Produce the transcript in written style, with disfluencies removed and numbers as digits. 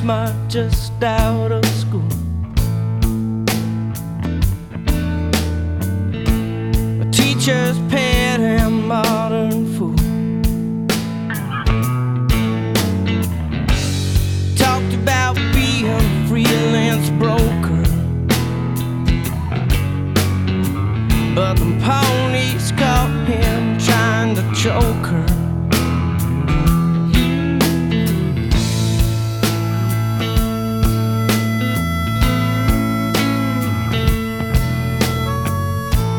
smart just out of school. A teacher's pet and modern fool. Talked about being a freelance broker, but the ponies caught him trying to choke her.